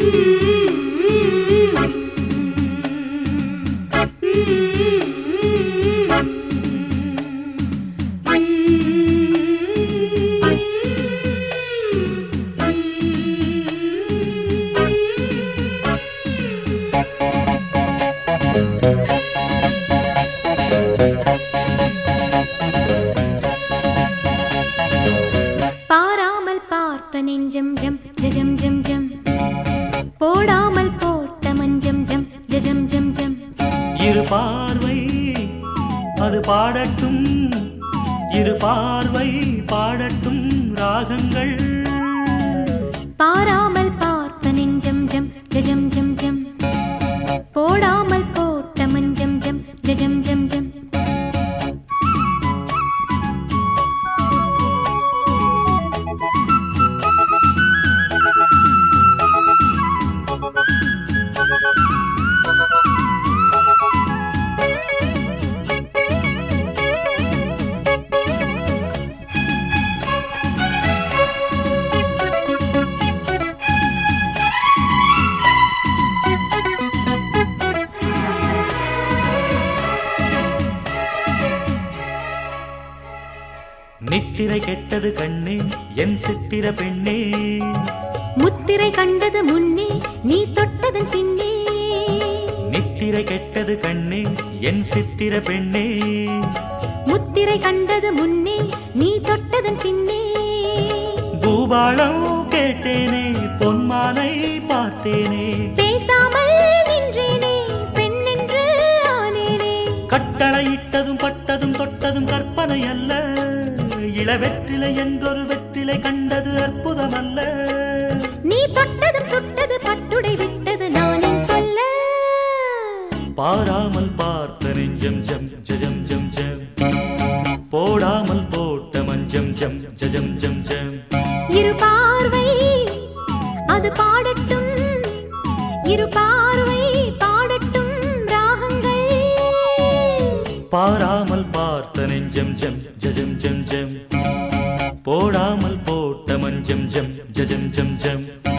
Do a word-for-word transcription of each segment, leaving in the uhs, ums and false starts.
பாராமல் பார்த்த நெஞ்சம் ஜம் ஜம் ஜம் ஜம் போடாமல் போட்ட மஞ்சம் ஜம் ஜம் ஜம் ஜம் இரு பார்வை அது பாடட்டும் இரு பார்வை பாடட்டும் ராகங்கள் பாராமல் பார்த்த நெஞ்சம் ஜம் ஜம் ஜம் ஜம் போடாமல் போட்ட மஞ்சம் ஜம் ஜம் ஜம் ஜம் நித்திரை கெட்டது கண்ணே என் சித்திர பெண்ணே முத்திரை கண்டது முன்னே நீ தொட்டதன் பின்னே நித்திரை கெட்டது கண்ணே என் சித்திர பெண்ணே முத்திரை கண்டது முன்னே நீ தொட்டதன் பின்னே பூபாளம் கேட்டேனே பொன்மானை பார்த்தேனே பேசாமல் நின்றேனே பெண்ணென்று ஆனேனே கட்டளையிட்டதும் பட்டதும் தொட்டதும் கற்பனை அல்ல இளவெற்றிலை என்றொரு வெற்றிலை கண்டது அற்புதம் அல்ல நீ தொட்டதும் சுட்டது பட்டுடை விட்டது நானே சொல்ல பாராமல் பார்த்த நெஞ்சம் ஜம் ஜம் ஜம் ஜம் போடாமல் போட்ட மஞ்சம் ஜம் ஜம் ஜம் ஜம் இரு பார்வை அது பாடட்டும் இரு பார்வை பாடட்டும் ராகங்கள் பாராமல் பார்த்த நெஞ்சம் ஜம் ஜம் ஜம் ஜம் போடாமல் போட்ட மஞ்சம் ஜம் ஜம் ஜம் ஜம்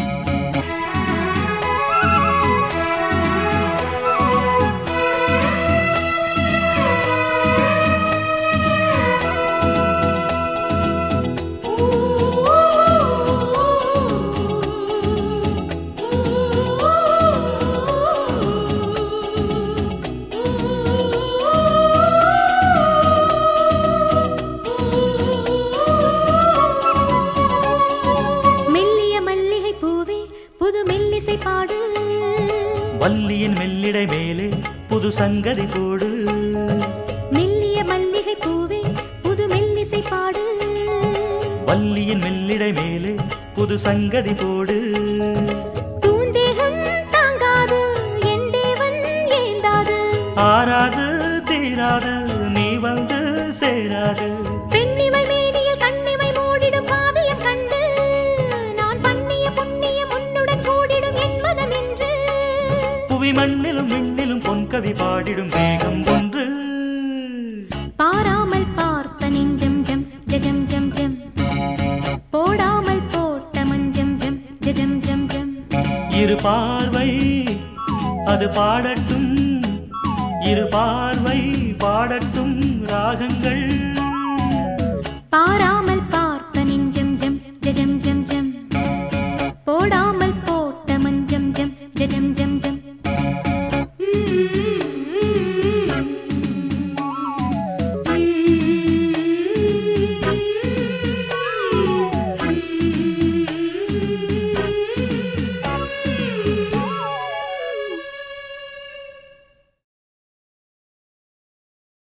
வள்ளியின் மெல்லிடை மேலே புது சங்கதி போடு மெல்லிய மல்லிகை பூவே புது மெல்லிசை பாடு வள்ளியின் மெல்லிடை மேலே புது சங்கதி போடு தூந்தேகம் தாங்காது என் தேவன் ஏந்தாது ஆறாது தீராது நீ வந்து சேராது பெண்ணிமை மேனியில் கண்ணிமை மூடிடும் காவியம் கண்டு நான் பண்ணிய புண்ணியம் உன்னுடன் கூடிடும் என் மனம் என்று புவி மண்ணிலும் விண்ணிலும் பொன்கவி பாடிடும் வேகம் ஒன்று பாராமல் பார்த்த நெஞ்சம் ஜம் ஜம் ஜம் ஜம் போடாமல் போட்ட மஞ்சம் ஜம் ஜம் ஜம் ஜம் இரு பார்வை அது பாடட்டும் இரு பார்வை பாடட்டும் ராகங்கள்